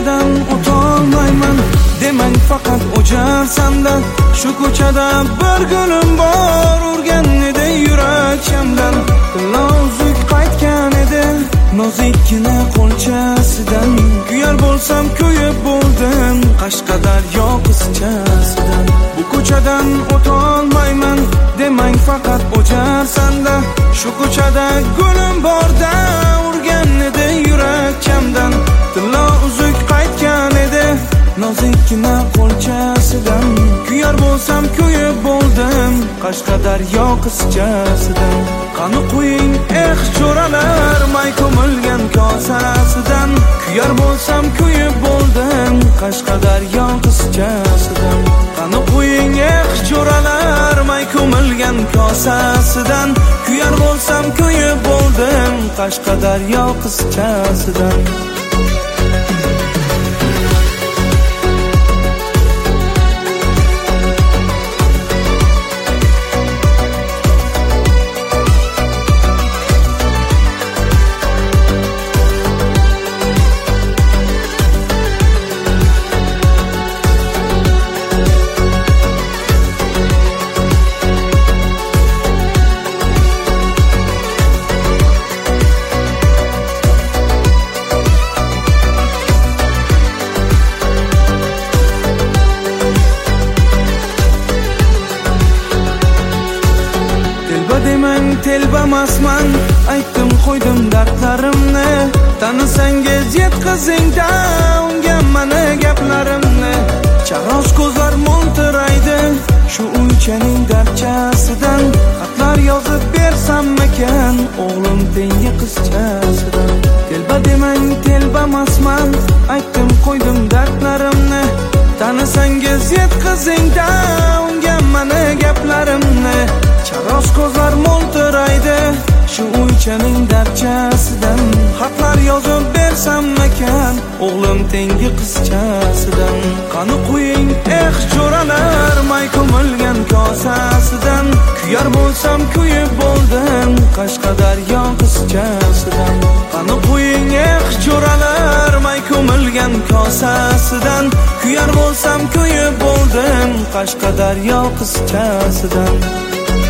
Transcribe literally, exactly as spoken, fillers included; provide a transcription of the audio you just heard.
ko'chadan o'tolmayman demang faqat o'jarsandan. Shu ko'chada bir gulim bor urgan edi yurak shamdan. Lozuk qaytgan edi nozikkina qo'lchasidan. Kuyar bo'lsam kuyib bo'ldim Qashqadaryo qizchasidan. Bu ko'chadan o'tolmayman demang faqat o'jarsan-da. Shu ko'chada gulim borda urgan edi yurak chamdan. Tillo uzuk qaytgan edi nozikkina qo'lchasidan. Kuyar bo'lsam kuyib bo'ldim Qashqadaryo qizchasidan. Qani qo'ying eh jo'ralar may ko'milgan kosasidan. Kuyar bo'lsam kuyib bo'ldim Qashqadaryo qizchasidan. Qani qo'ying eh jo'ralar may ko'milgan kosasidan. Kuyar bo'lsam kuyib bo'ldim Qashqadaryo qizchasidan. Demang telbamasman aytdim qo'ydim dardlarimni. Tanisangiz yetkazingda unga mana gaplarimni. Charoz ko'zlar mo'ltiraydi shu uychaning darchasidan. Xatlar yozib bersammikan o'g'lim tengi qizchasidan. Telba demang telbamasman aytdim qo'ydim dardlarimni. Tanisangiz yetkazingda unga mana gaplarimni. Charoz ko'zlar mo'ltiraydi shu uychaning darchasidan. Xatlar yozib bersammikan o'g'lim tengi qizchasidan. Qani qo'ying eh jo'ralar may ko'milgan kosasidan. Kuyar bo'lsam kuyib bo'ldim Qashqadaryo qizchasidan. Qani qo'ying eh jo'ralar may ko'milgan kosasidan. Kuyar bo'lsam kuyib bo'ldim Qashqadaryo qizchasidan.